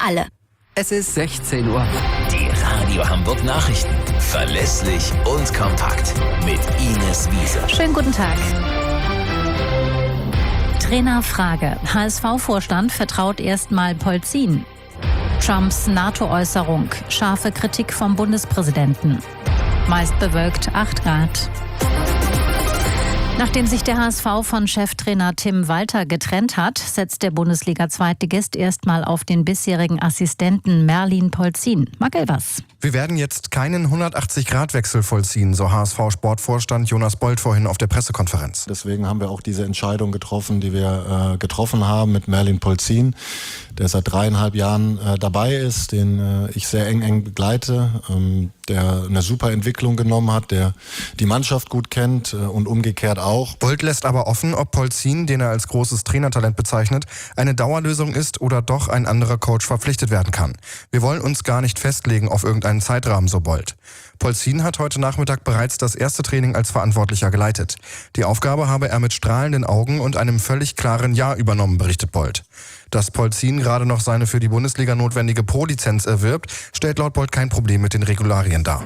alle. Es ist 16 Uhr. Die Radio Hamburg Nachrichten. Verlässlich und kompakt. Mit Ines Wiese. Schönen guten Tag. Trainerfrage. HSV-Vorstand vertraut erstmal Polzin. Trumps NATO-Äußerung. Scharfe Kritik vom Bundespräsidenten. Meist bewölkt 8 Grad. Nachdem sich der HSV von Cheftrainer Tim Walter getrennt hat, setzt der Bundesliga-Zweitligist erstmal auf den bisherigen Assistenten Merlin Polzin. Mag was? Wir werden jetzt keinen 180-Grad-Wechsel vollziehen, so HSV-Sportvorstand Jonas Bold vorhin auf der Pressekonferenz. Deswegen haben wir auch diese Entscheidung getroffen, die wir getroffen haben mit Merlin Polzin, der seit 3,5 Jahren dabei ist, den ich sehr eng begleite, der eine super Entwicklung genommen hat, der die Mannschaft gut kennt und umgekehrt auch. Bold lässt aber offen, ob Polzin, den er als großes Trainertalent bezeichnet, eine Dauerlösung ist oder doch ein anderer Coach verpflichtet werden kann. Wir wollen uns gar nicht festlegen auf irgendeinen Zeitrahmen, so Bold. Polzin hat heute Nachmittag bereits das erste Training als Verantwortlicher geleitet. Die Aufgabe habe er mit strahlenden Augen und einem völlig klaren Ja übernommen, berichtet Bold. Dass Polzin gerade noch seine für die Bundesliga notwendige Pro-Lizenz erwirbt, stellt laut Bold kein Problem mit den Regularien dar.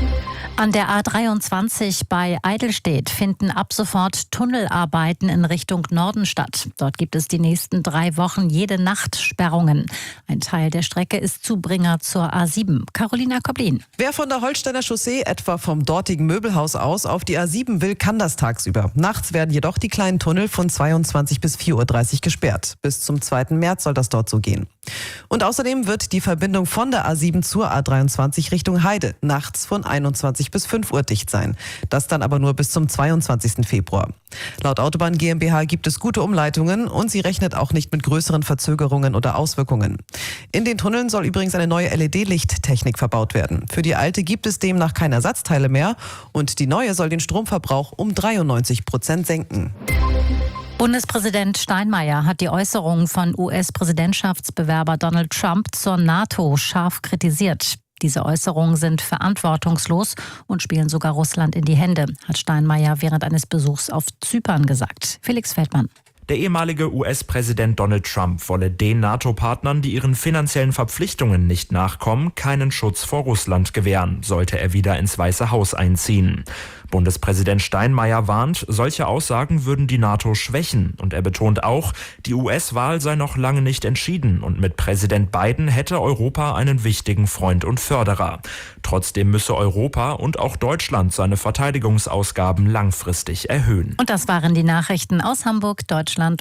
An der A23 bei Eidelstedt finden ab sofort Tunnelarbeiten in Richtung Norden statt. Dort gibt es die nächsten 3 Wochen jede Nacht Sperrungen. Ein Teil der Strecke ist Zubringer zur A7. Carolina Koblin. Wer von der Holsteiner Chaussee, etwa vom dortigen Möbelhaus aus, auf die A7 will, kann das tagsüber. Nachts werden jedoch die kleinen Tunnel von 22 bis 4:30 Uhr gesperrt. Bis zum 2. März soll das dort so gehen. Und außerdem wird die Verbindung von der A7 zur A23 Richtung Heide nachts von 21 bis 5 Uhr dicht sein. Das dann aber nur bis zum 22. Februar. Laut Autobahn GmbH gibt es gute Umleitungen und sie rechnet auch nicht mit größeren Verzögerungen oder Auswirkungen. In den Tunneln soll übrigens eine neue LED-Lichttechnik verbaut werden. Für die alte gibt es demnach keine Ersatzteile mehr und die neue soll den Stromverbrauch um 93% senken. Bundespräsident Steinmeier hat die Äußerungen von US-Präsidentschaftsbewerber Donald Trump zur NATO scharf kritisiert. Diese Äußerungen sind verantwortungslos und spielen sogar Russland in die Hände, hat Steinmeier während eines Besuchs auf Zypern gesagt. Felix Feldmann. Der ehemalige US-Präsident Donald Trump wolle den NATO-Partnern, die ihren finanziellen Verpflichtungen nicht nachkommen, keinen Schutz vor Russland gewähren, sollte er wieder ins Weiße Haus einziehen. Bundespräsident Steinmeier warnt, solche Aussagen würden die NATO schwächen. Und er betont auch, die US-Wahl sei noch lange nicht entschieden und mit Präsident Biden hätte Europa einen wichtigen Freund und Förderer. Trotzdem müsse Europa und auch Deutschland seine Verteidigungsausgaben langfristig erhöhen. Und das waren die Nachrichten aus Hamburg, Deutschland.